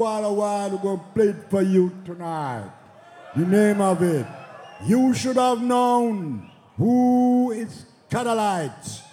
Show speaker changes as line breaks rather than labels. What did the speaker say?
All a while, we're going to play it for you tonight. The name of it, You Should Have Known Who is Catalite.